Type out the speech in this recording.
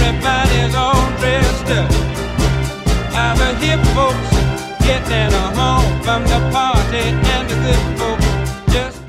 everybody's all dressed up. All the hip folks getting home from the party, and the good folks just